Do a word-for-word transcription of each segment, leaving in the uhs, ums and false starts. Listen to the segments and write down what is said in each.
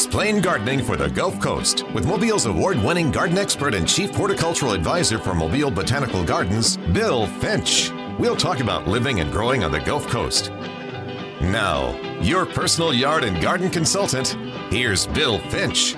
Plain Gardening for the Gulf Coast with Mobile's award-winning garden expert and chief horticultural advisor for Mobile Botanical Gardens, Bill Finch. We'll talk about living and growing on the Gulf Coast. Now, your personal yard and garden consultant, here's Bill Finch.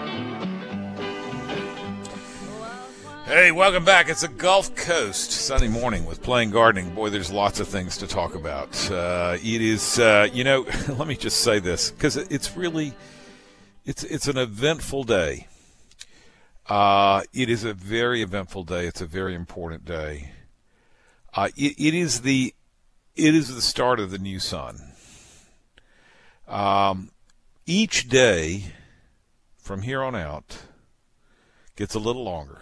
Hey, welcome back. It's the Gulf Coast, Sunday morning with Plain Gardening. Boy, there's lots of things to talk about. Uh, it is, uh, you know, let me just say this, because it's really, it's it's an eventful day. Uh, it is a very eventful day. It's a very important day. Uh, it, it is the, it is the start of the new sun. Um, each day from here on out gets a little longer.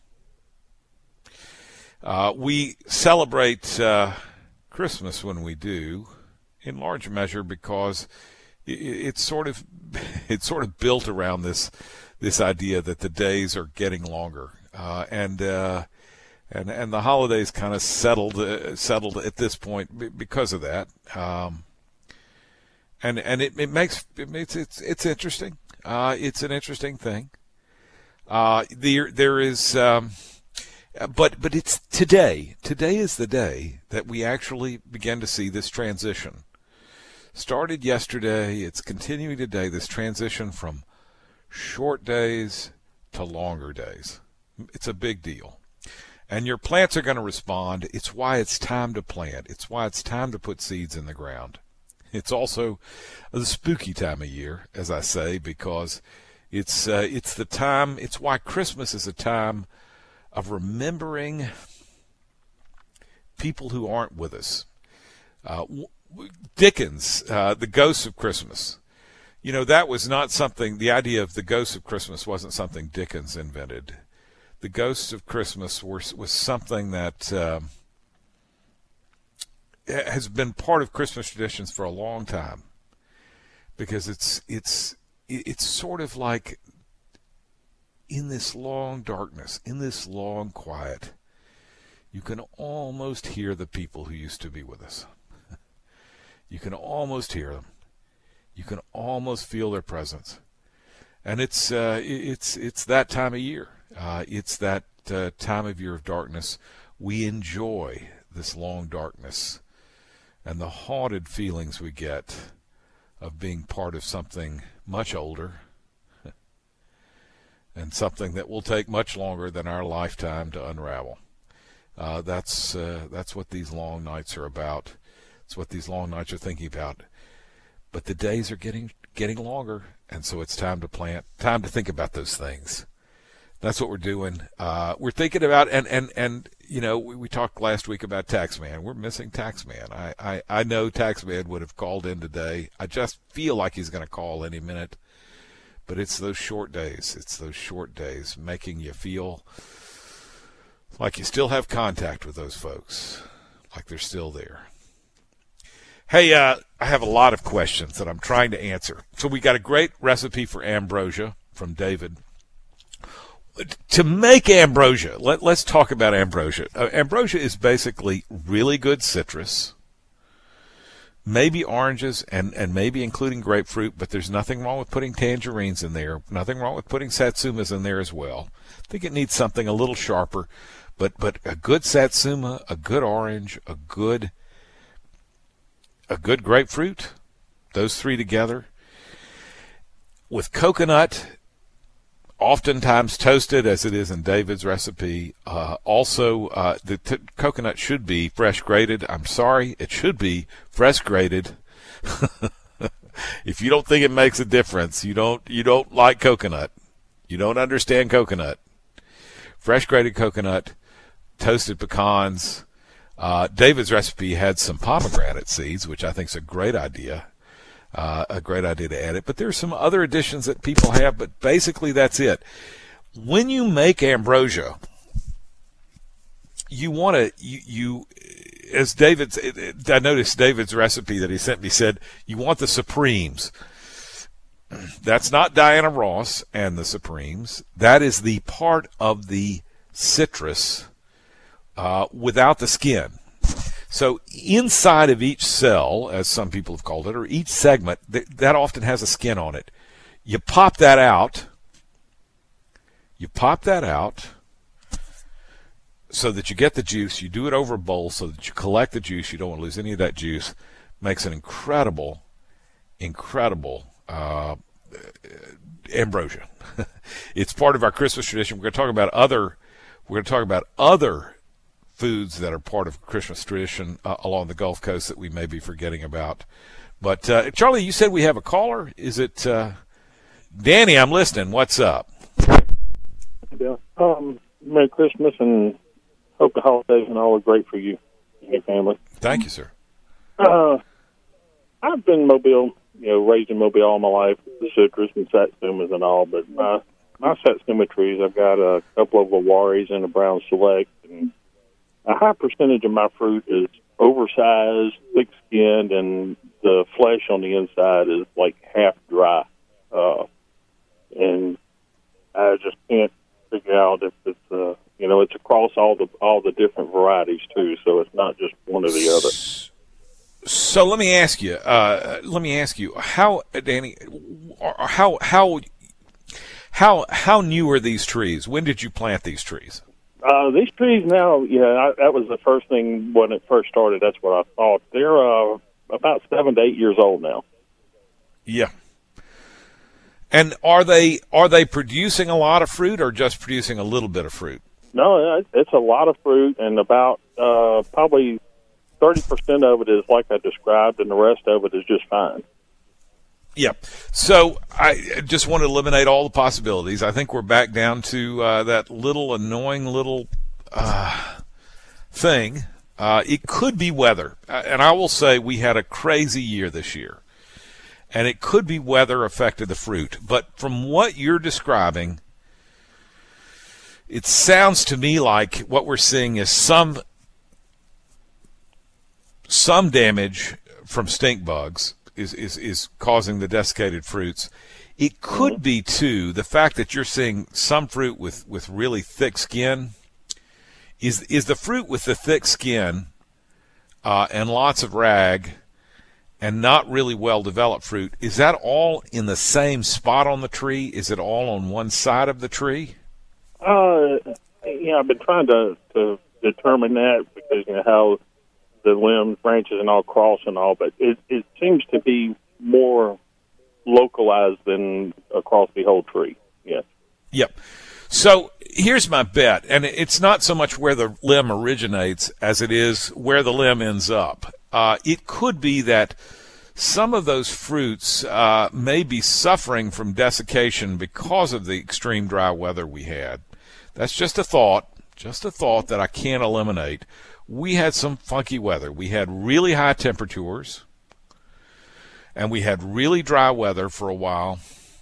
Uh, we celebrate uh, Christmas when we do, in large measure because it, it's sort of it's sort of built around this this idea that the days are getting longer, uh, and uh, and and the holidays kind of settled uh, settled at this point because of that, um, and and it, it makes it makes it's it's interesting. Uh, it's an interesting thing. Uh, there there is. Um, But but it's today. Today is the day that we actually begin to see this transition. Started yesterday. It's continuing today, this transition from short days to longer days. It's a big deal. And your plants are going to respond. It's why it's time to plant. It's why it's time to put seeds in the ground. It's also the spooky time of year, as I say, because it's uh, it's the time, it's why Christmas is a time of remembering people who aren't with us. Uh, Dickens, uh, The Ghosts of Christmas. You know, that was not something, the idea of the Ghosts of Christmas wasn't something Dickens invented. The Ghosts of Christmas were, was something that uh, has been part of Christmas traditions for a long time. Because it's it's it's sort of like, in this long darkness, in this long quiet, you can almost hear the people who used to be with us. You can almost hear them. You can almost feel their presence. And it's uh, it's it's that time of year. Uh, it's that uh, time of year of darkness. We enjoy this long darkness and the haunted feelings we get of being part of something much older, and something that will take much longer than our lifetime to unravel. Uh, that's uh, that's what these long nights are about. It's what these long nights are thinking about. But the days are getting getting longer, and so it's time to plant, time to think about those things. That's what we're doing. Uh, we're thinking about, and, and, and you know, we, we talked last week about Taxman. We're missing Taxman. I, I, I know Taxman would have called in today. I just feel like he's going to call any minute. But it's those short days. It's those short days making you feel like you still have contact with those folks, like they're still there. Hey, uh, I have a lot of questions that I'm trying to answer. So we got a great recipe for ambrosia from David. To make ambrosia, let, let's talk about ambrosia. Uh, ambrosia is basically really good citrus. Maybe oranges and, and maybe including grapefruit, but there's nothing wrong with putting tangerines in there. Nothing wrong with putting satsumas in there as well. I think it needs something a little sharper, but but a good satsuma, a good orange, a good a good grapefruit, those three together with coconut, oftentimes toasted as it is in David's recipe. Uh, also, uh, the t- coconut should be fresh grated. I'm sorry, it should be fresh grated. If you don't think it makes a difference, you don't you don't like coconut. You don't understand coconut. Fresh grated coconut, toasted pecans. Uh, David's recipe had some pomegranate seeds, which I think is a great idea. Uh, a great idea to add it. But there's some other additions that people have, but basically that's it. When you make ambrosia, you want to, you, you, as David's, I noticed David's recipe that he sent me said, you want the Supremes. That's not Diana Ross and the Supremes. That is the part of the citrus uh, without the skin. So inside of each cell, as some people have called it, or each segment, th- that often has a skin on it. You pop that out. You pop that out so that you get the juice. You do it over a bowl so that you collect the juice. You don't want to lose any of that juice. Makes an incredible, incredible uh, ambrosia. It's part of our Christmas tradition. We're going to talk about other. We're going to talk about other foods that are part of Christmas tradition uh, along the Gulf Coast that we may be forgetting about. But uh, Charlie, you said we have a caller. Is it uh, Danny? I'm listening. What's up? Yeah. Um, Merry Christmas, and hope the holidays and all are great for you and your family. Thank you, sir. Uh, I've been in Mobile, you know, raised in Mobile all my life, the citrus and satsumas and all, but my, my satsuma trees, I've got a couple of awaris and a brown select, and a high percentage of my fruit is oversized, thick-skinned, and the flesh on the inside is like half dry. Uh, and I just can't figure out if it's, uh, you know, it's across all the all the different varieties too. So it's not just one or the other. So let me ask you. Uh, let me ask you how, Danny, how how how how new are these trees? When did you plant these trees? Uh, these trees now, yeah, I, that was the first thing when it first started. That's what I thought. They're uh, about seven to eight years old now. Yeah. And are they are they producing a lot of fruit or just producing a little bit of fruit? No, it's a lot of fruit, and about uh, probably thirty percent of it is like I described, and the rest of it is just fine. Yep. So I just want to eliminate all the possibilities. I think we're back down to uh, that little annoying little uh, thing. Uh, it could be weather. And I will say we had a crazy year this year. And it could be weather affected the fruit. But from what you're describing, it sounds to me like what we're seeing is some some damage from stink bugs. Is, is is causing the desiccated fruits. It could be, too, the fact that you're seeing some fruit with, with really thick skin. Is is the fruit with the thick skin uh, and lots of rag and not really well-developed fruit, is that all in the same spot on the tree? Is it all on one side of the tree? Uh, yeah, I've been trying to, to determine that because, you know, how the limbs, branches, and all cross and all, but it, it seems to be more localized than across the whole tree. Yes. Yep. So here's my bet, and it's not so much where the limb originates as it is where the limb ends up. Uh, it could be that some of those fruits uh, may be suffering from desiccation because of the extreme dry weather we had. That's just a thought, just a thought that I can't eliminate. We had some funky weather. We had really high temperatures, and we had really dry weather for a while.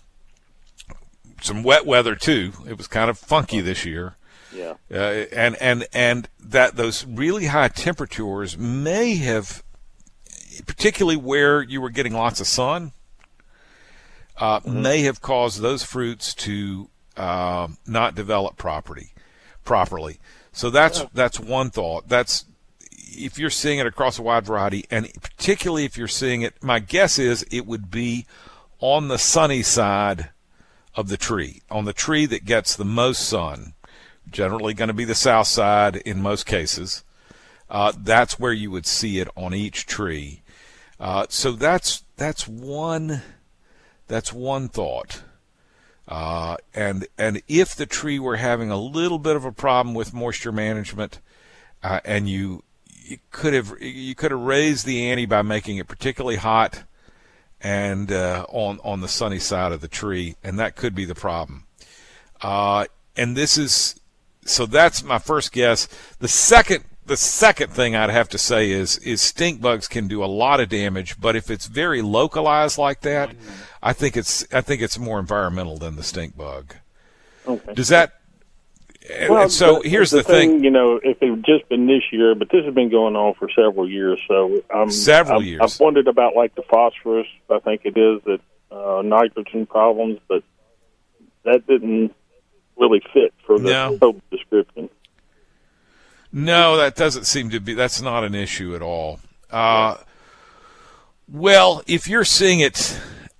Some wet weather, too. It was kind of funky this year. Yeah. Uh, and, and, and that those really high temperatures may have, particularly where you were getting lots of sun, uh, mm-hmm. may have caused those fruits to uh, not develop property, properly. So that's that's one thought. That's if you're seeing it across a wide variety, and particularly if you're seeing it, my guess is it would be on the sunny side of the tree, on the tree that gets the most sun, generally going to be the south side in most cases. Uh, that's where you would see it on each tree. Uh, so that's that's one that's one thought. Uh, and and if the tree were having a little bit of a problem with moisture management, uh, and you you could have you could have raised the ante by making it particularly hot, and uh, on on the sunny side of the tree, and that could be the problem. Uh, and this is so that's my first guess. The second the second thing I'd have to say is is stink bugs can do a lot of damage, but if it's very localized like that, I think it's I think it's more environmental than the stink bug. Okay. Does that? Well, so the, here's the, the thing, thing. You know, if it had just been this year, but this has been going on for several years. So um, several I've, years. I've wondered about like the phosphorus. I think it is that uh, nitrogen problems, but that didn't really fit for the no. whole description. No, that doesn't seem to be. That's not an issue at all. Uh, well, if you're seeing it,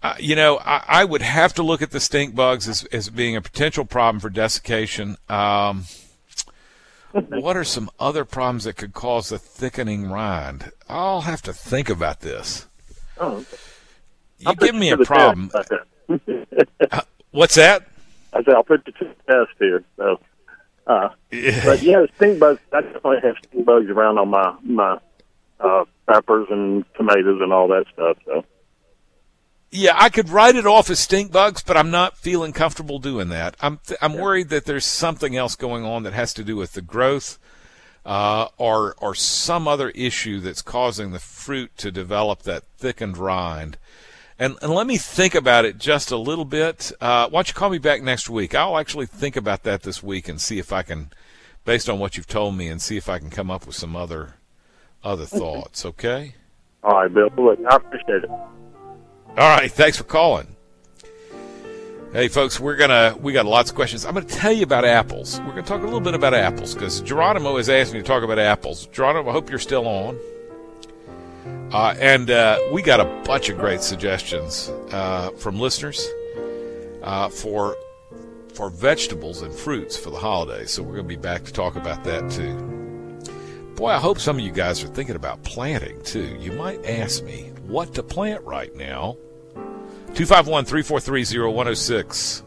Uh, you know, I, I would have to look at the stink bugs as, as being a potential problem for desiccation. Um, what are some other problems that could cause the thickening rind? I'll have to think about this. Oh, okay. You give me a problem. uh, what's that? I said I'll put you to the test here. So, uh, yeah. But yeah, stink bugs. I definitely have stink bugs around on my my uh, peppers and tomatoes and all that stuff. So. Yeah, I could write it off as stink bugs, but I'm not feeling comfortable doing that. I'm th- I'm worried that there's something else going on that has to do with the growth, uh, or or some other issue that's causing the fruit to develop that thickened rind. And and let me think about it just a little bit. Uh, why don't you call me back next week? I'll actually think about that this week and see if I can, based on what you've told me, and see if I can come up with some other other thoughts. Okay. All right, Bill. Look, I appreciate it. All right, thanks for calling. Hey, folks, we're gonna we got lots of questions. I'm gonna tell you about apples. We're gonna talk a little bit about apples because Geronimo has asked me to talk about apples. Geronimo, I hope you're still on. Uh, and uh, we got a bunch of great suggestions uh, from listeners uh, for for vegetables and fruits for the holidays. So we're gonna be back to talk about that too. Boy, I hope some of you guys are thinking about planting too. You might ask me what to plant right now. two five one, three four three, zero one zero six.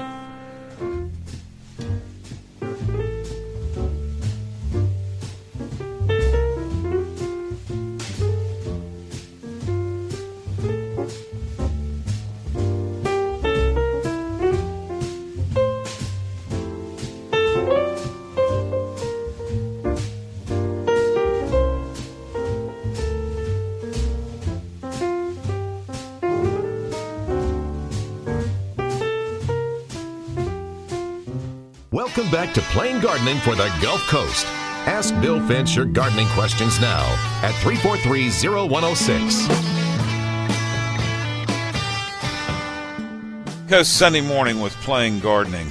Welcome back to Plain Gardening for the Gulf Coast. Ask Bill Finch your gardening questions now at three four three, zero one zero six. Coast Sunday morning with Plain Gardening.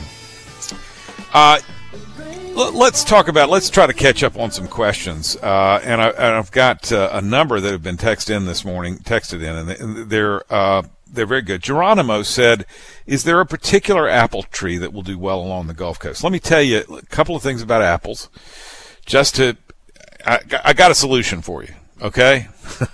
Uh, let's talk about, let's try to catch up on some questions. Uh, and, I, and I've got uh, a number that have been texted in this morning, texted in, and they're, uh, they're very good. Geronimo said, is there a particular apple tree that will do well along the Gulf Coast? Let me tell you a couple of things about apples. Just to, I, I got a solution for you, okay?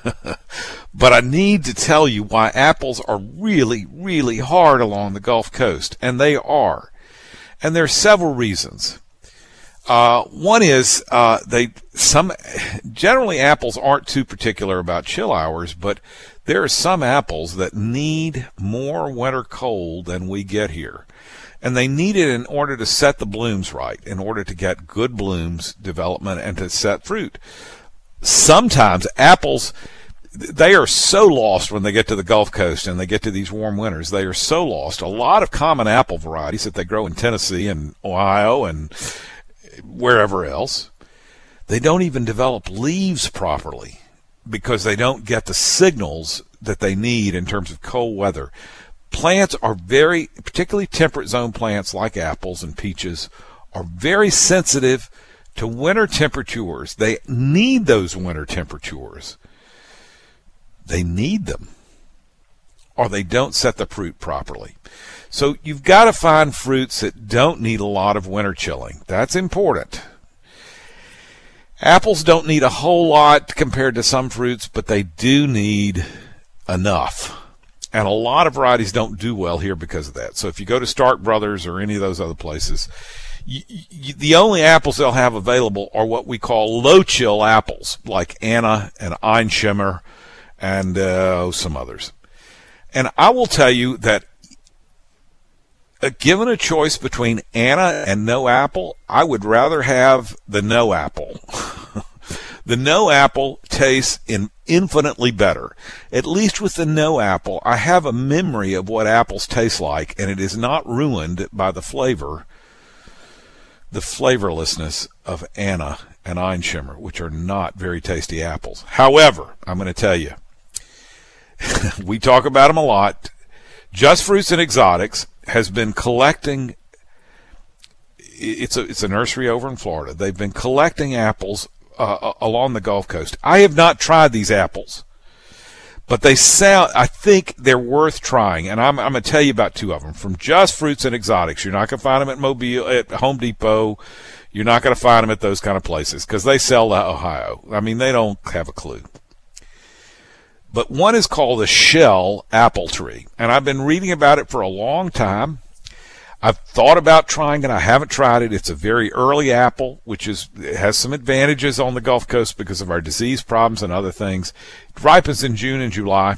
But I need to tell you why apples are really, really hard along the Gulf Coast, and they are. And there are several reasons. Uh, one is uh, they some generally apples aren't too particular about chill hours, but there are some apples that need more winter cold than we get here. And they need it in order to set the blooms right, in order to get good blooms development and to set fruit. Sometimes apples, they are so lost when they get to the Gulf Coast and they get to these warm winters. They are so lost. A lot of common apple varieties that they grow in Tennessee and Ohio and wherever else, they don't even develop leaves properly because they don't get the signals that they need in terms of cold weather. Plants are very, particularly temperate zone plants like apples and peaches, are very sensitive to winter temperatures. They need those winter temperatures. They need them, or they don't set the fruit properly. So you've got to find fruits that don't need a lot of winter chilling. That's important. Apples don't need a whole lot compared to some fruits, but they do need enough. And a lot of varieties don't do well here because of that. So if you go to Stark Brothers or any of those other places, you, you, the only apples they'll have available are what we call low-chill apples, like Anna and Einshimmer and uh, some others. And I will tell you that uh, given a choice between Anna and no apple, I would rather have the no apple. The no apple tastes in infinitely better. At least with the no apple, I have a memory of what apples taste like, and it is not ruined by the flavor, the flavorlessness of Anna and Einshimmer, which are not very tasty apples. However, I'm going to tell you, we talk about them a lot. Just Fruits and Exotics has been collecting, it's a, it's a nursery over in Florida. They've been collecting apples Uh, along the Gulf Coast. I have not tried these apples, But they sound, I think they're worth trying, and I'm, I'm going to tell you about two of them. From Just Fruits and Exotics, you're not going to find them at Mobile, at Home Depot. You're not going to find them at those kind of places because they sell to Ohio. I mean, they don't have a clue. But one is called the Shell Apple Tree, and I've been reading about it for a long time. I've thought about trying it. I haven't tried it. It's a very early apple, which is it has some advantages on the Gulf Coast because of our disease problems and other things. It ripens in June and July.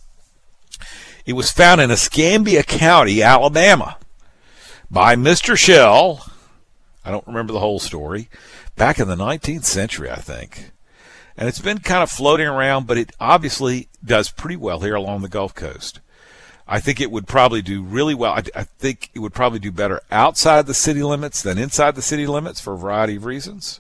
It was found in Escambia County, Alabama, by Mister Shell. I don't remember the whole story. Back in the nineteenth century, I think. And it's been kind of floating around, but it obviously does pretty well here along the Gulf Coast. I think it would probably do really well. I, I think it would probably do better outside the city limits than inside the city limits for a variety of reasons.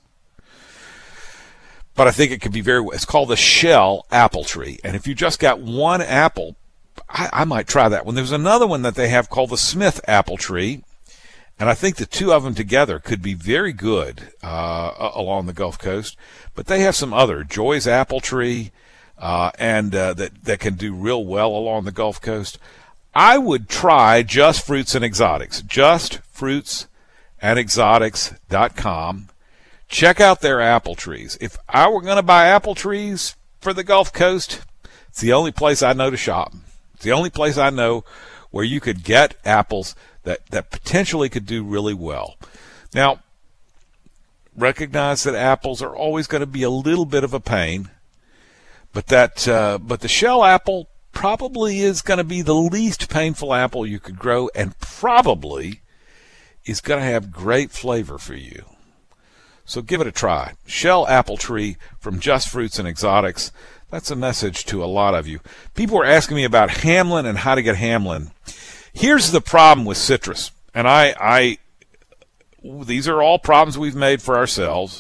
But I think it could be very well. It's called the Shell Apple Tree. And if you just got one apple, I, I might try that one. There's another one that they have called the Smith Apple Tree. And I think the two of them together could be very good uh, along the Gulf Coast. But they have some other, Joy's Apple Tree, uh, and uh, that, that can do real well along the Gulf Coast. I would try Just Fruits and Exotics, just fruits and exotics dot com. Check out their apple trees. If I were going to buy apple trees for the Gulf Coast, it's the only place I know to shop. It's the only place I know where you could get apples that, that potentially could do really well. Now, recognize that apples are always going to be a little bit of a pain, but that uh, but the Shell apple probably is going to be the least painful apple you could grow, and probably is going to have great flavor for you. So give it a try. Shell Apple Tree from Just Fruits and Exotics. That's a message to a lot of you. People were asking me about Hamlin and how to get Hamlin. Here's the problem with citrus, and I, I these are all problems we've made for ourselves.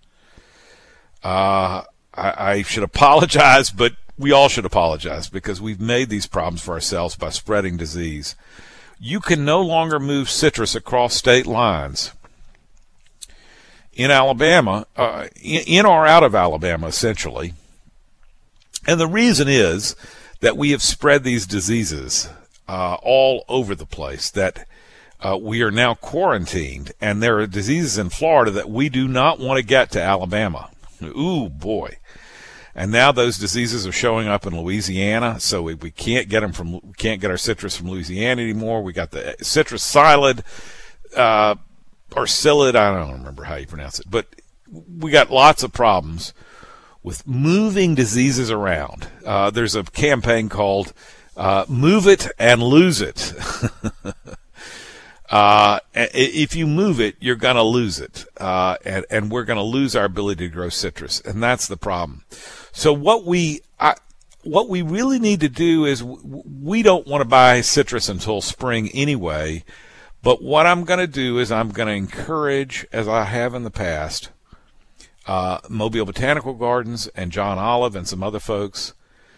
Uh, I, I should apologize, but we all should apologize because we've made these problems for ourselves by spreading disease. You can no longer move citrus across state lines in Alabama, uh, in, in or out of Alabama, essentially. And the reason is that we have spread these diseases uh, all over the place, that uh, we are now quarantined, and there are diseases in Florida that we do not want to get to Alabama. Ooh, boy. And now those diseases are showing up in Louisiana, so we, we can't get them from we can't get our citrus from Louisiana anymore. We got the citrus psyllid, uh, or psyllid, I don't remember how you pronounce it, but we got lots of problems with moving diseases around. Uh, there's a campaign called uh, Move It and Lose It. uh, if you move it, you're going to lose it, uh, and, and we're going to lose our ability to grow citrus, and that's the problem. So what we I, what we really need to do is w- we don't want to buy citrus until spring anyway, but what I'm going to do is I'm going to encourage, as I have in the past, uh, Mobile Botanical Gardens and John Olive and some other folks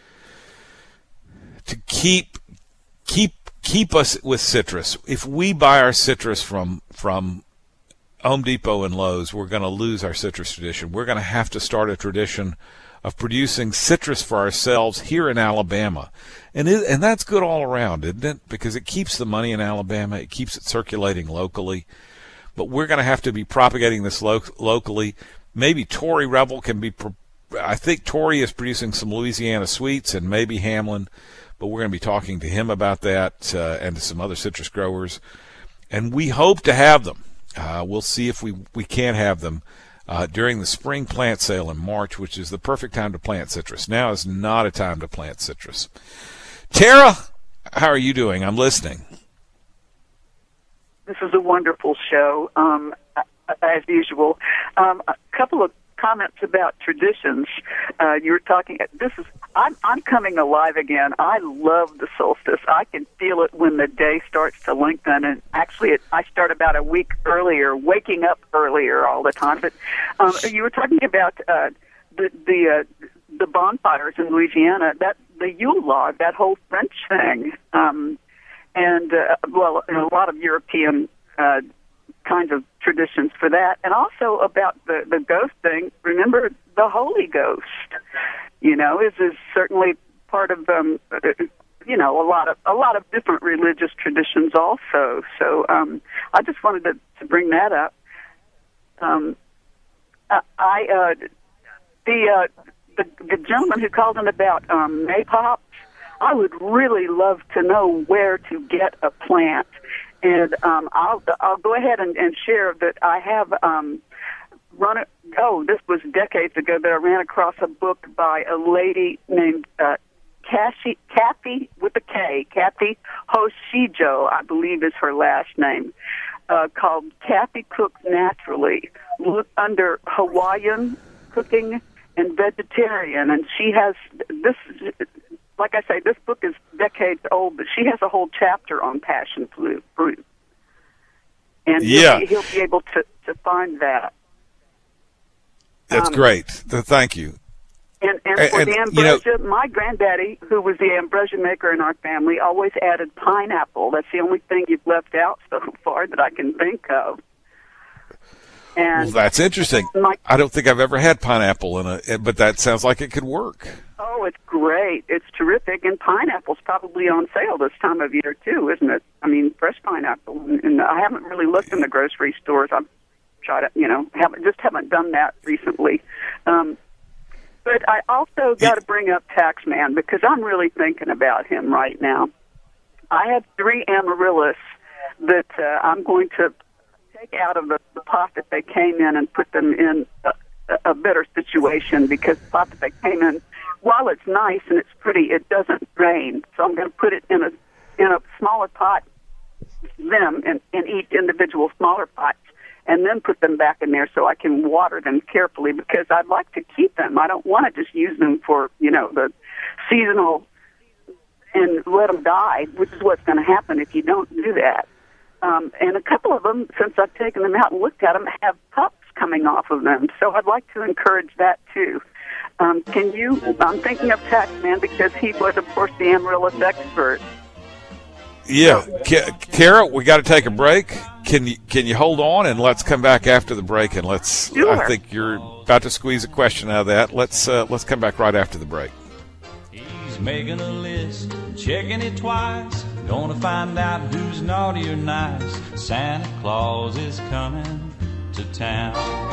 to keep keep keep us with citrus. If we buy our citrus from from Home Depot and Lowe's, we're going to lose our citrus tradition. We're going to have to start a tradition of producing citrus for ourselves here in Alabama. And it, and that's good all around, isn't it? Because it keeps the money in Alabama. It keeps it circulating locally. But we're going to have to be propagating this lo- locally. Maybe Tory Rebel can be, pro- I think Tory is producing some Louisiana sweets, and maybe Hamlin, but we're going to be talking to him about that uh, and to some other citrus growers. And we hope to have them. Uh, we'll see if we, we can have them Uh, during the spring plant sale in March, which is the perfect time to plant citrus. Now is not a time to plant citrus. Tara, how are you doing? I'm listening. This is a wonderful show, um, as usual. Um, a couple of comments about traditions. Uh, you were talking. This is. I'm, I'm coming alive again. I love the solstice. I can feel it when the day starts to lengthen. And actually, it, I start about a week earlier, waking up earlier all the time. But um, you were talking about uh, the the uh, the bonfires in Louisiana. That the Yule log, that whole French thing, um, and uh, well, and a lot of European uh, kinds of traditions for that, and also about the the ghost thing. Remember the Holy Ghost. You know, is, is certainly part of um, you know, a lot of a lot of different religious traditions also. So um, I just wanted to, to bring that up. Um, I uh, the, uh, the the gentleman who called in about um, maypops, I would really love to know where to get a plant, and um, I'll I'll go ahead and, and share that I have um, run it. Oh, this was decades ago that I ran across a book by a lady named uh, Cassie, Kathy with a K, Kathy Hoshijo, I believe is her last name, uh, called Kathy Cooks Naturally. Look under Hawaiian cooking and vegetarian, and she has this. Like I say, this book is decades old, but she has a whole chapter on passion fruit, and yeah. he'll, be, he'll be able to, to find that. That's um, great. Thank you. And, and, and for and, the ambrosia, you know, my granddaddy, who was the ambrosia maker in our family, always added pineapple. That's the only thing you've left out so far that I can think of. And well, that's interesting. My, I don't think I've ever had pineapple in a, but that sounds like it could work. Oh, it's great. It's terrific. And pineapple's probably on sale this time of year, too, isn't it? I mean, fresh pineapple. And, and I haven't really looked in the grocery stores. I've tried to, you know, haven't just haven't done that recently. Um, but I also got to bring up Taxman because I'm really thinking about him right now. I have three amaryllis that uh, I'm going to take out of the, the pot that they came in and put them in a, a better situation because the pot that they came in, while it's nice and it's pretty, it doesn't drain. So I'm going to put it in a in a smaller pot, them in, in each individual smaller pot, and then put them back in there so I can water them carefully because I'd like to keep them. I don't want to just use them for, you know, the seasonal and let them die, which is what's going to happen if you don't do that. Um, and a couple of them, since I've taken them out and looked at them, have pups coming off of them. So I'd like to encourage that, too. Um, can you, I'm thinking of Taxman because he was, of course, the amaryllis expert. Yeah. Kara, we got to take a break. Can you can you hold on and let's come back after the break and let's, sure. I think you're about to squeeze a question out of that. Let's, uh, let's come back right after the break. He's making a list, checking it twice. Gonna find out who's naughty or nice. Santa Claus is coming to town.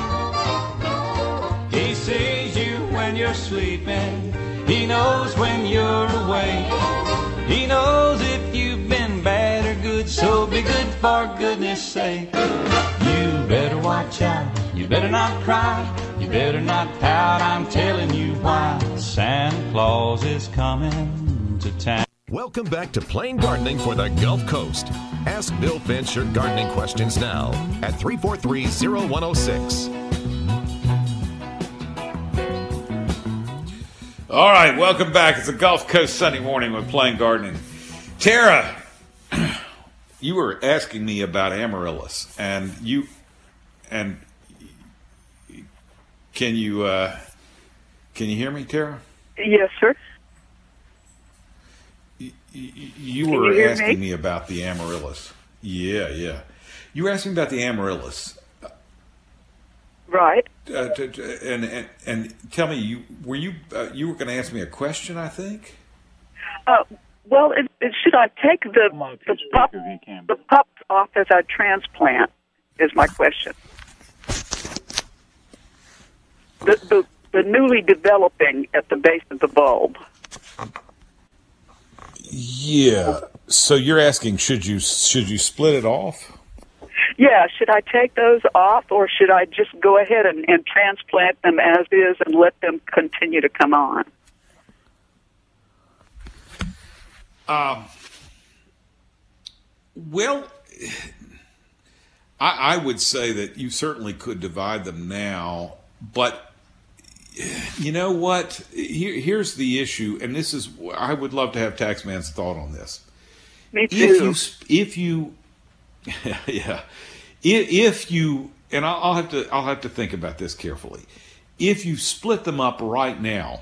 He sees you when you're sleeping. He knows when you're awake. He knows if you've been bad or good. So be good for goodness sake. You better watch out. You better not cry. You better not pout. I'm telling you why. Santa Claus is coming to town. Welcome back to Plain Gardening for the Gulf Coast. Ask Bill Finch your gardening questions now at three four three, zero one zero six. All right, welcome back. It's a Gulf Coast Sunday morning with Plain Gardening. Tara, you were asking me about amaryllis, and you and can you uh, can you hear me, Tara? Yes, sir. You, you were you asking me? me about the amaryllis. Yeah, yeah. You were asking about the amaryllis. Right. Uh, to, to, and, and and tell me, you were you uh, you were going to ask me a question, I think. Uh, well, it, it, should I take the the, pup, the pups off as I transplant? Is my question. The, the the newly developing at the base of the bulb. Yeah. So you're asking, should you should you split it off? Yeah, should I take those off, or should I just go ahead and, and transplant them as is and let them continue to come on? Um. Well, I, I would say that you certainly could divide them now, but you know what? Here, here's the issue, and this is I would love to have Taxman's thought on this. Me too. If you, if you, yeah, if, if you, and I'll, I'll have to, I'll have to think about this carefully. If you split them up right now,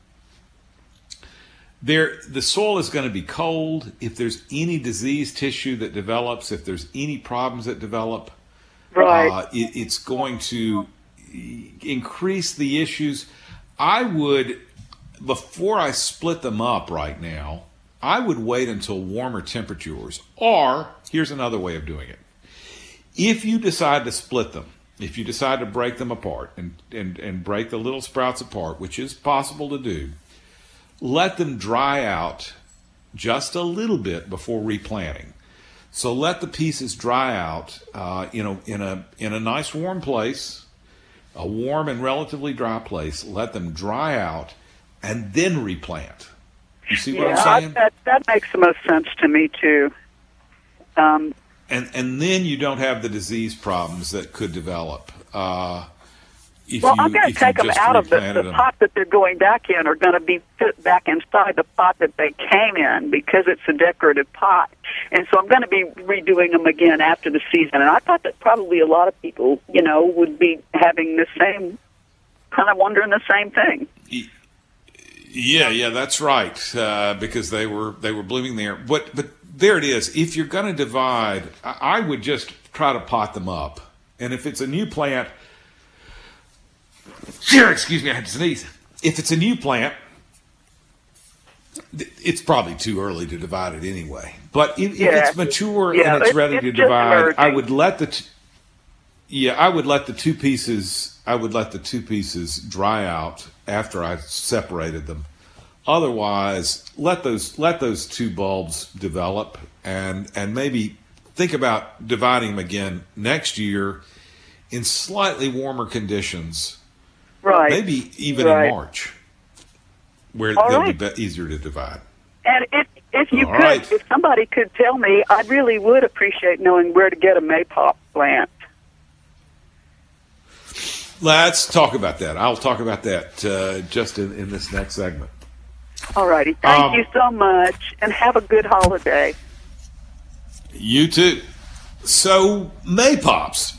there, the soil is going to be cold. If there's any disease tissue that develops, if there's any problems that develop, right, uh, it, it's going to increase the issues. I would before I split them up right now, I would wait until warmer temperatures. Or, here's another way of doing it. If you decide to split them, if you decide to break them apart and, and, and break the little sprouts apart, which is possible to do, let them dry out just a little bit before replanting. So let the pieces dry out uh, you know, in a in a nice warm place, a warm and relatively dry place. Let them dry out and then replant. You see what yeah, I'm saying? I, that, that makes the most sense to me, too. Um, and and then you don't have the disease problems that could develop. Uh, if well, you, I'm going to take them out of the, the pot that they're going back in are going to be put back inside the pot that they came in because it's a decorative pot. And so I'm going to be redoing them again after the season. And I thought that probably a lot of people, you know, would be having the same, kind of wondering the same thing. Yeah, yeah, that's right. Uh, because they were they were blooming there. But but there it is. If you're going to divide, I would just try to pot them up. And if it's a new plant, sure, excuse me, I had to sneeze. If it's a new plant, it's probably too early to divide it anyway. But if, yeah. if it's mature yeah, and it's it, ready it's to divide, emerging. I would let the t- yeah, I would let the two pieces. I would let the two pieces dry out after I separated them. Otherwise, let those let those two bulbs develop, and and maybe think about dividing them again next year in slightly warmer conditions. Right. Maybe even right. in March, where All they'll right. be, be easier to divide. And if if you All could, right. if somebody could tell me, I really would appreciate knowing where to get a maypop plant. Let's talk about that. I'll talk about that uh, just in, in this next segment. All righty. Thank Um, you so much, and have a good holiday. You too. So, maypops.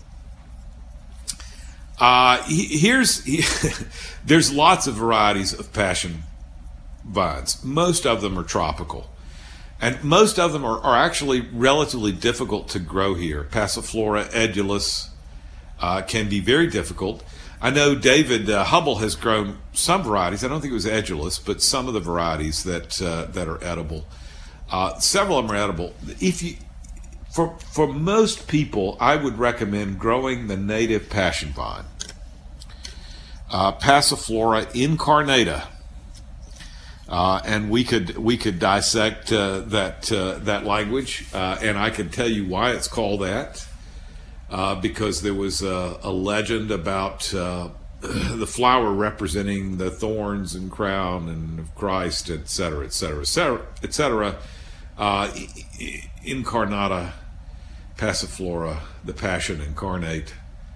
Uh, he- here's he, there's lots of varieties of passion vines. Most of them are tropical, and most of them are, are actually relatively difficult to grow here. Passiflora edulis uh, can be very difficult. I know David uh, Hubble has grown some varieties. I don't think it was edulis, but some of the varieties that uh, that are edible. Uh, several of them are edible. If you For for most people, I would recommend growing the native passion vine, uh, Passiflora incarnata, uh, and we could we could dissect uh, that uh, that language, uh, and I could tell you why it's called that, uh, because there was a, a legend about uh, the flower representing the thorns and crown and of Christ, et cetera, et cetera, et cetera, et cetera. Uh, incarnata, Passiflora, the Passion Incarnate.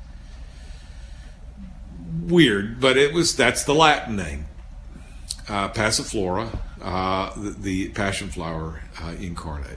Weird, but it was that's the Latin name. Uh, Passiflora, uh, the, the Passion Flower uh, Incarnate.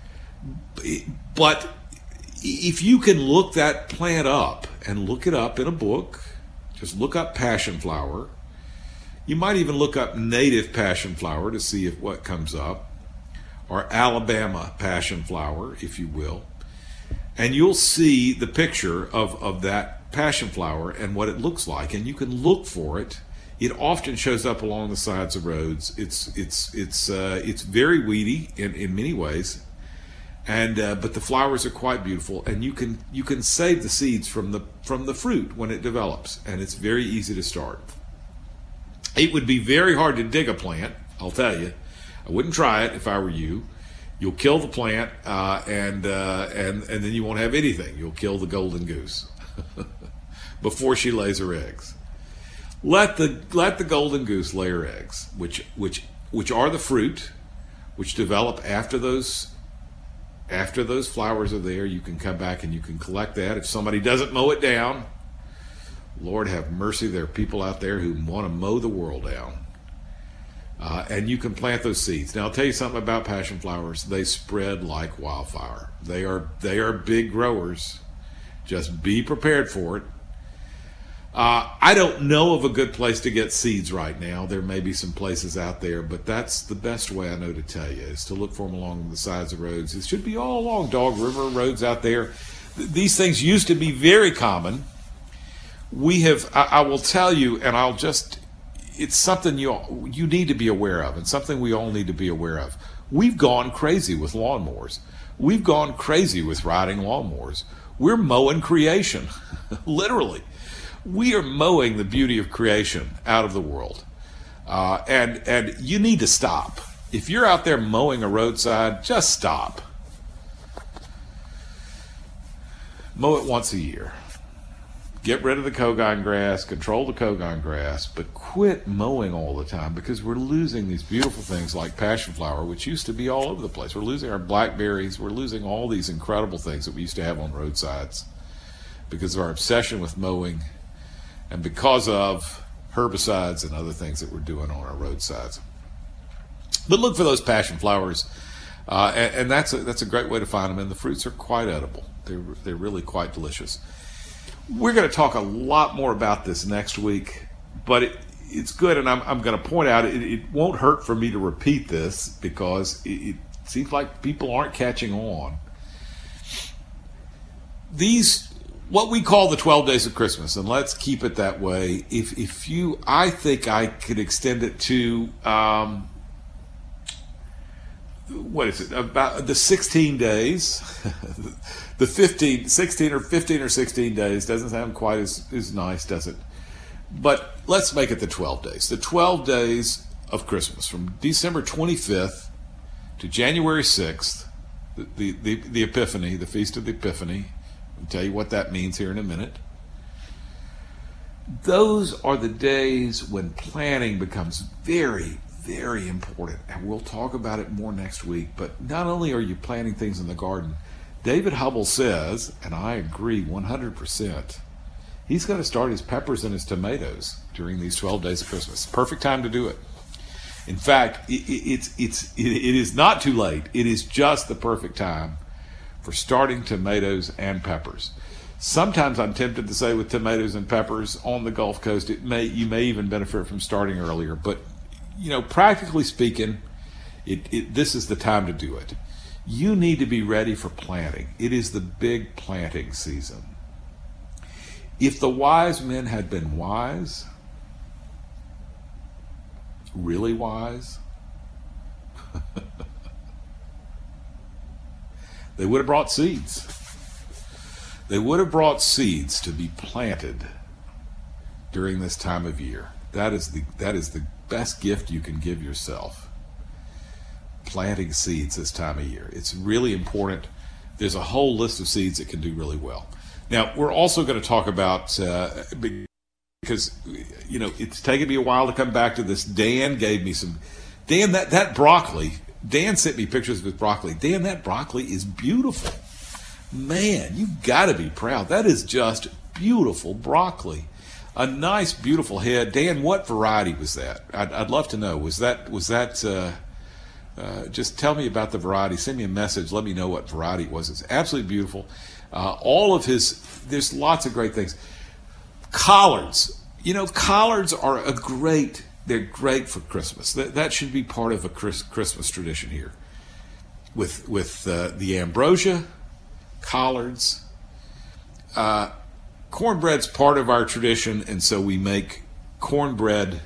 But if you can look that plant up and look it up in a book, just look up Passion Flower. You might even look up native Passion Flower to see if what comes up, or Alabama passion flower, if you will, and you'll see the picture of, of that passion flower and what it looks like, and you can look for it. It often shows up along the sides of roads. It's it's it's uh, it's very weedy in, in many ways, and uh, but the flowers are quite beautiful, and you can you can save the seeds from the from the fruit when it develops, and it's very easy to start. It would be very hard to dig a plant, I'll tell you. I wouldn't try it if I were you. You'll kill the plant, uh, and uh, and and then you won't have anything. You'll kill the golden goose before she lays her eggs. Let the let the golden goose lay her eggs, which which which are the fruit, which develop after those after those flowers are there. You can come back and you can collect that. If somebody doesn't mow it down, Lord have mercy. There are people out there who want to mow the world down. Uh, and you can plant those seeds. Now, I'll tell you something about passion flowers. They spread like wildfire. They are they are big growers. Just be prepared for it. Uh, I don't know of a good place to get seeds right now. There may be some places out there, but that's the best way I know to tell you, is to look for them along the sides of roads. It should be all along Dog River roads out there. These things used to be very common. We have, I, I will tell you, and I'll just it's something you you need to be aware of, and something we all need to be aware of. We've gone crazy with lawnmowers. We've gone crazy with riding lawnmowers. We're mowing creation, literally. We are mowing the beauty of creation out of the world, uh, and and you need to stop. If you're out there mowing a roadside, just stop. Mow it once a year. Get rid of the Kogon grass, control the Kogon grass, but quit mowing all the time, because we're losing these beautiful things like passion flower, which used to be all over the place. We're losing our blackberries. We're losing all these incredible things that we used to have on roadsides because of our obsession with mowing and because of herbicides and other things that we're doing on our roadsides. But look for those passion flowers, uh, and, and that's a, that's a great way to find them, and the fruits are quite edible. They're, they're really quite delicious. We're going to talk a lot more about this next week, but it, it's good, and I'm, I'm going to point out it, it won't hurt for me to repeat this, because it, it seems like people aren't catching on. These, what we call the twelve days of Christmas, and let's keep it that way. If if you, I think I could extend it to, um, what is it, about the sixteen days. The fifteen, sixteen or fifteen or sixteen days doesn't sound quite as, as nice, does it? But let's make it the twelve days. The twelve days of Christmas, from December twenty-fifth to January sixth, the, the, the, the Epiphany, the Feast of the Epiphany. I'll tell you what that means here in a minute. Those are the days when planning becomes very, very important. And we'll talk about it more next week. But not only are you planting things in the garden, David Hubble says, and I agree one hundred percent, he's going to start his peppers and his tomatoes during these twelve days of Christmas. Perfect time to do it. In fact, it, it, it's, it's, it, it is not too late. It is just the perfect time for starting tomatoes and peppers. Sometimes I'm tempted to say with tomatoes and peppers on the Gulf Coast, it may you may even benefit from starting earlier. But, you know, practically speaking, it, it, this is the time to do it. You need to be ready for planting. It is the big planting season. If the wise men had been wise, really wise, they would have brought seeds. They would have brought seeds to be planted during this time of year. That is the that is the best gift you can give yourself. Planting seeds this time of year. It's really important. There's a whole list of seeds that can do really well. Now, we're also going to talk about, uh, because, you know, it's taken me a while to come back to this. Dan gave me some, Dan, that, that broccoli, Dan sent me pictures of his broccoli. Dan, that broccoli is beautiful. Man, you've got to be proud. That is just beautiful broccoli. A nice, beautiful head. Dan, what variety was that? I'd, I'd love to know. Was that, was that, uh, Uh, just tell me about the variety. Send me a message. Let me know what variety it was. It's absolutely beautiful. Uh, all of his, there's lots of great things. Collards. You know, collards are a great, they're great for Christmas. That, that should be part of a Chris, Christmas tradition here. With, with uh, the ambrosia, collards. Uh, cornbread's part of our tradition, and so we make cornbread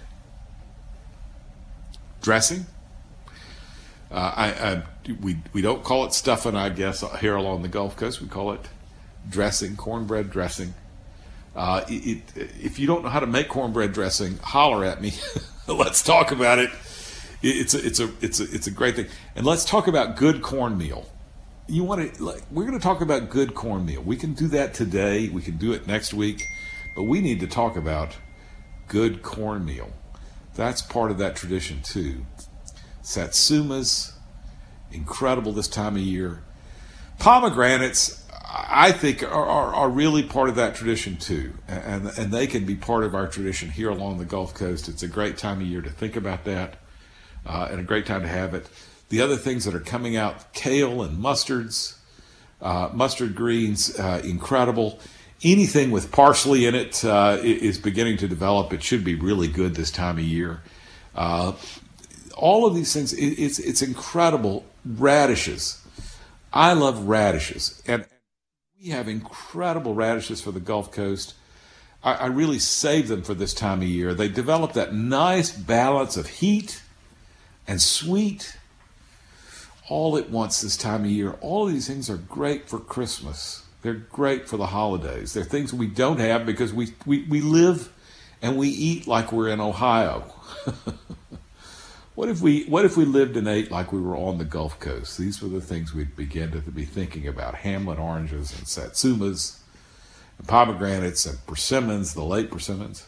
dressing. Uh, I, I we we don't call it stuffing, I guess, here along the Gulf Coast. We call it dressing, cornbread dressing. Uh, it, it, if you don't know how to make cornbread dressing, holler at me. Let's talk about it. it. It's a, it's a it's a it's a great thing. And let's talk about good cornmeal. You want to? Like, we're going to talk about good cornmeal. We can do that today. We can do it next week, but we need to talk about good cornmeal. That's part of that tradition too. Satsumas, incredible this time of year. Pomegranates, I think, are, are, are really part of that tradition too, and and they can be part of our tradition here along the Gulf Coast. It's a great time of year to think about that, uh, and a great time to have it. The other things that are coming out, kale and mustards, uh, mustard greens, uh, incredible. Anything with parsley in it uh, is beginning to develop. It should be really good this time of year. Uh, all of these things, it, it's it's incredible. Radishes. I love radishes. And we have incredible radishes for the Gulf Coast. I, I really save them for this time of year. They develop that nice balance of heat and sweet all at once this time of year. All of these things are great for Christmas. They're great for the holidays. They're things we don't have because we, we, we live and we eat like we're in Ohio. What if we what if we lived and ate like we were on the Gulf Coast? These were the things we'd begin to be thinking about. Hamlet oranges and satsumas and pomegranates and persimmons, the late persimmons.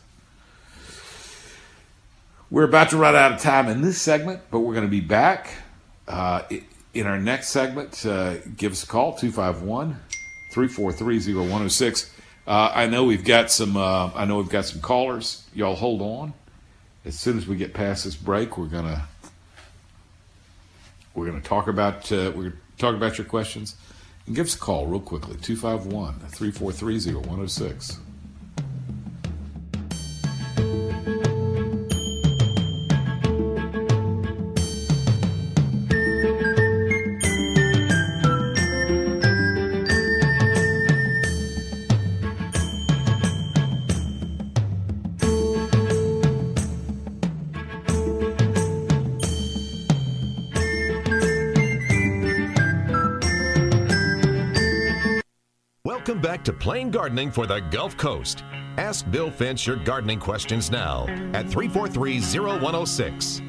We're about to run out of time in this segment, but we're going to be back uh, in our next segment. Uh, give us a call, two five one, three four three, zero one zero six. Uh, I know we've got some uh, I know we've got some callers. Y'all hold on. As soon as we get past this break, we're gonna we're gonna talk about uh, we're gonna talk about your questions. And give us a call real quickly, two five one, three four three, zero one zero six. Welcome back to Plain Gardening for the Gulf Coast. Ask Bill Finch your gardening questions now at three four three, zero one zero six.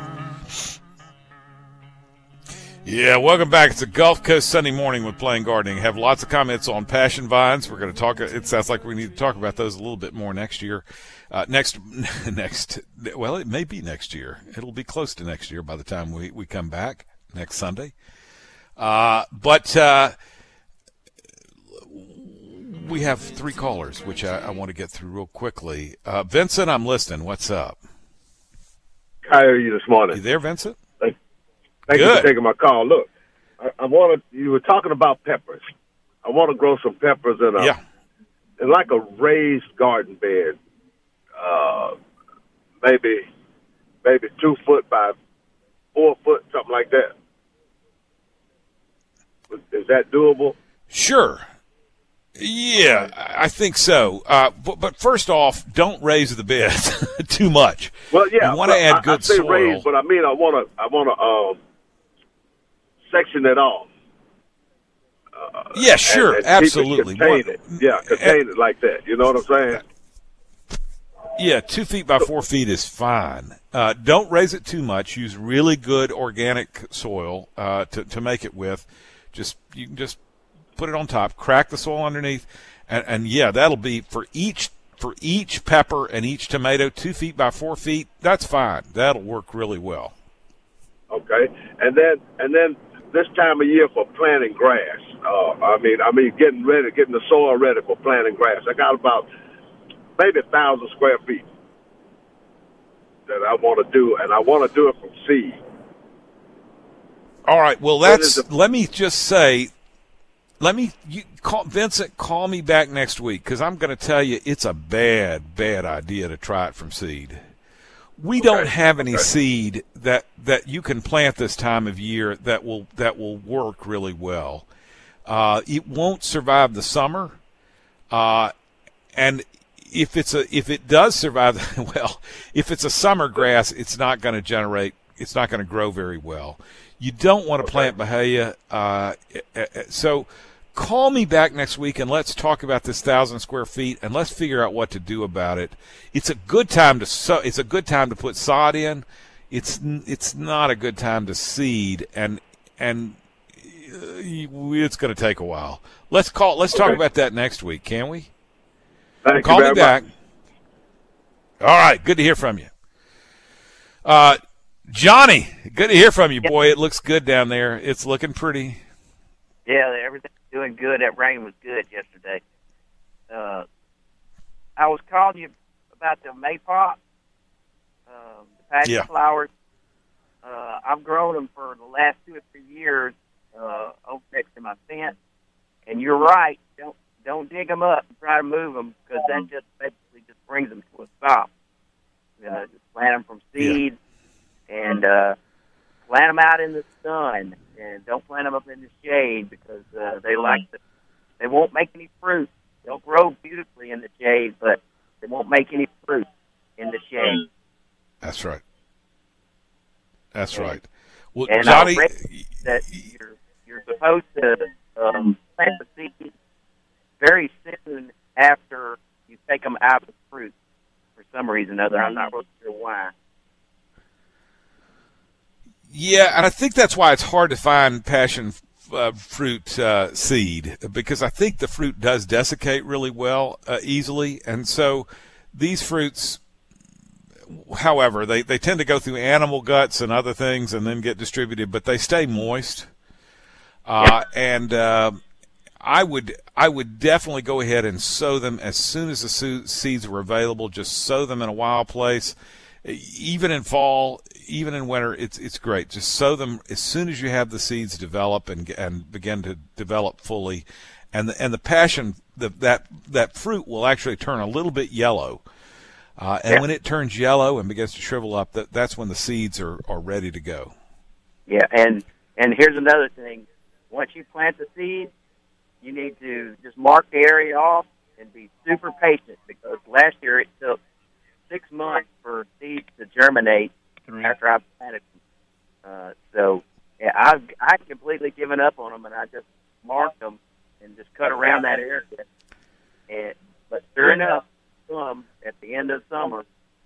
Yeah, welcome back. It's a Gulf Coast Sunday morning with Plain Gardening. Have lots of comments on passion vines. We're going to talk. It sounds like we need to talk about those a little bit more next year. Uh, next, next. Well, it may be next year. It'll be close to next year by the time we, we come back next Sunday. Uh, but uh, we have three callers, which I, I want to get through real quickly. Uh, Vincent, I'm listening. What's up? How are you this morning? You there, Vincent? Thank, thank you for taking my call. Look, I, I want to. You were talking about peppers. I want to grow some peppers in a yeah. in like a raised garden bed, uh, maybe maybe two foot by four foot, something like that. Is that doable? Sure. Yeah, I think so. Uh, but, but first off, don't raise the bed too much. Well, yeah, you want to add good I, I say soil. Raise, but I mean, I want to, I want to um, section it off. Uh, yeah, sure, and, and absolutely. Keep it, contain what, it. Yeah, contain and, it like that. You know what I'm saying? Yeah, two feet by four feet is fine. Uh, don't raise it too much. Use really good organic soil uh, to to make it with. Just you can just. Put it on top, crack the soil underneath, and, and yeah, that'll be for each for each pepper and each tomato, two feet by four feet. That's fine. That'll work really well. Okay, and then and then this time of year for planting grass. Uh, I mean, I mean, getting ready, getting the soil ready for planting grass. I got about maybe a thousand square feet that I want to do, and I want to do it from seed. All right. Well, that's. Let me just say. Let me you call Vincent. Call me back next week because I'm going to tell you it's a bad, bad idea to try it from seed. We okay. don't have any okay. seed that, that you can plant this time of year that will that will work really well. Uh, it won't survive the summer, uh, and if it's a if it does survive, well, if it's a summer grass, it's not going to generate. It's not going to grow very well. You don't want to okay. plant Bahia. Uh, so call me back next week and let's talk about this thousand square feet and let's figure out what to do about it. It's a good time to sow. It's a good time to put sod in. It's it's not a good time to seed, and and it's going to take a while. Let's call. Let's okay. talk about that next week, can we? Thank call you me back. Much. All right. Good to hear from you. Uh. Johnny, good to hear from you, boy. It looks good down there. It's looking pretty. Yeah, everything's doing good. That rain was good yesterday. Uh, I was calling you about the maypop, uh, the passion yeah. flowers. Uh, I've grown them for the last two or three years uh, over next to my fence. And you're right. Don't don't dig them up and try to move them because that just basically just brings them to a stop. Uh, just plant them from seed. Yeah. And uh, plant them out in the sun, and don't plant them up in the shade because uh, they like the, they won't make any fruit. They'll grow beautifully in the shade, but they won't make any fruit in the shade. That's right. That's right. Well, And Johnny, I read that you're you're supposed to um, plant the seeds very soon after you take them out of the fruit. For some reason or other, I'm not really sure why. yeah, and I think that's why it's hard to find passion uh, fruit uh, seed, because I think the fruit does desiccate really well uh, easily, and so these fruits, however, they, they tend to go through animal guts and other things and then get distributed, but they stay moist. Uh, and uh, I would I would definitely go ahead and sow them as soon as the su- seeds were available. Just sow them in a wild place, even in fall, even in winter. It's it's great. Just sow them as soon as you have the seeds develop and and begin to develop fully, and the, and the passion the, that that fruit will actually turn a little bit yellow. Uh, and Yeah. when it turns yellow and begins to shrivel up, that, that's when the seeds are, are ready to go. Yeah, and and here's another thing. Once you plant the seed, you need to just mark the area off and be super patient, because last year it took six months for seeds to germinate after I planted them. Uh, so yeah, I've I completely given up on them, and I just marked them and just cut around that area. And but sure enough, some at the end of summer.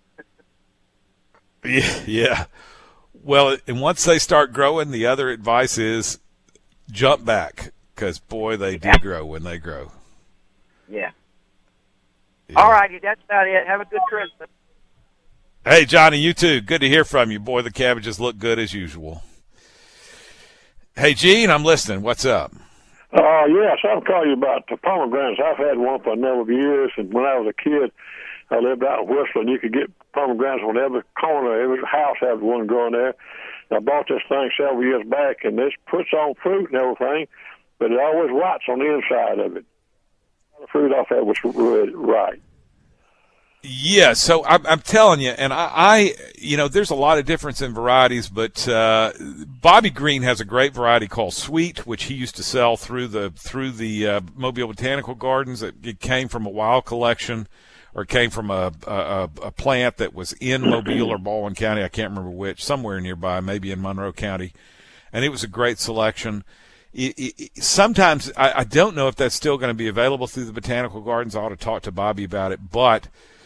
Yeah, yeah. Well, and once they start growing, the other advice is jump back, because, boy, they do grow when they grow. Yeah. Yeah. All righty, that's about it. Have a good Christmas. Hey, Johnny, you too. Good to hear from you. Boy, the cabbages look good as usual. Hey, Gene, I'm listening. What's up? Uh, yes, I'm calling you about the pomegranates. I've had one for a number of years, and when I was a kid, I lived out in Whistler, and you could get pomegranates on every corner. Every house had one growing there. And I bought this thing several years back, and this puts on fruit and everything, but it always rots on the inside of it. The fruit off that was really right. Yeah, so I'm, I'm telling you, and I, I, you know, there's a lot of difference in varieties, but uh, Bobby Green has a great variety called Sweet, which he used to sell through the through the uh, Mobile Botanical Gardens. It, it came from a wild collection, or came from a, a a plant that was in Mobile or Baldwin County. I can't remember which, somewhere nearby, maybe in Monroe County, and it was a great selection. It, it, sometimes I, I don't know if that's still going to be available through the Botanical Gardens. I ought to talk to Bobby about it, but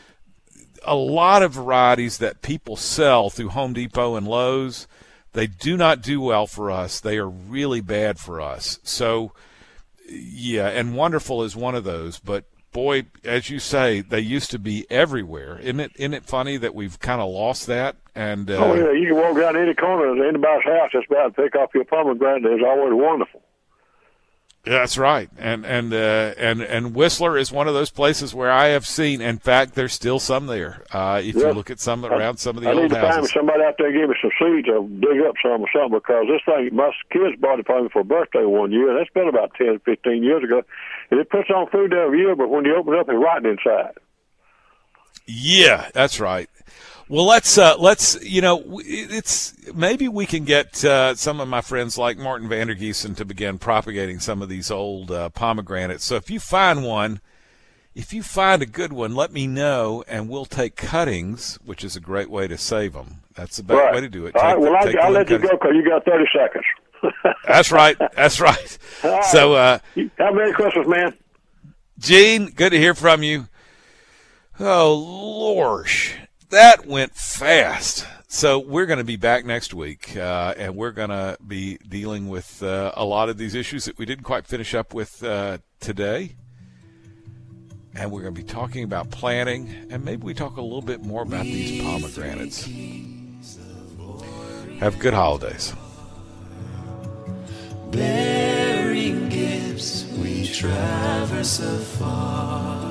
a lot of varieties that people sell through Home Depot and Lowe's, they do not do well for us. They are really bad for us. So, yeah, and Wonderful is one of those. But, boy, as you say, they used to be everywhere. Isn't it, isn't it funny that we've kind of lost that? And uh, oh, yeah, you can walk down any corner of anybody's house just about to pick off your pomegranate. It's always Wonderful. Yeah, that's right, and and uh, and and Whistler is one of those places where I have seen. In fact, there's still some there. Uh, if yeah. you look at some around some of the I old need to houses. find somebody out there give me some seeds or dig up some or something, because this thing, my kids bought it for me for a birthday one year, and that's been about ten, fifteen years ago. And it puts on food every year, but when you open it up, it's rotten inside. Yeah, that's right. Well, let's uh, let's you know it's maybe we can get uh, some of my friends like Martin Vandergiesen to begin propagating some of these old uh, pomegranates. So if you find one, if you find a good one, let me know, and we'll take cuttings, which is a great way to save them. That's the best right. way to do it. All take right, well, the, I'll, I'll let you cuttings. go because you got thirty seconds. That's right. That's right. right. So, uh, have a Merry Christmas, man. Gene, good to hear from you. Oh, lorsh. That went fast. So we're going to be back next week, uh, and we're going to be dealing with uh, a lot of these issues that we didn't quite finish up with uh, today. And we're going to be talking about planting, and maybe we talk a little bit more about these pomegranates. Have good holidays. Bearing gifts, we traverse afar.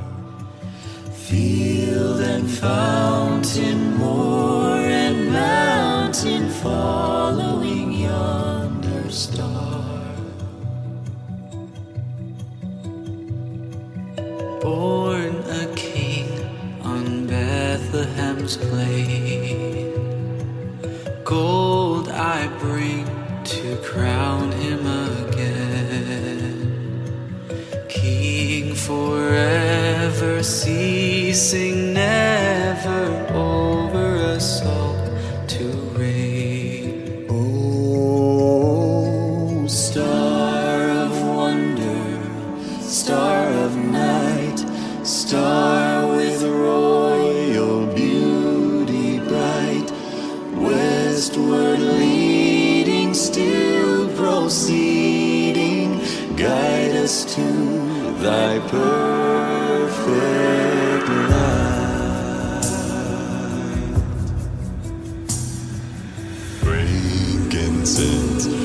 Field and fountain, moor and mountain, following yonder star. Born a king on Bethlehem's plain, gold I bring to crown him again, King forever. ceasing never over us all to reign. Oh, star of wonder, star of night, star with royal beauty bright, westward leading, still proceeding, guide us to thy perfect light. Frankincense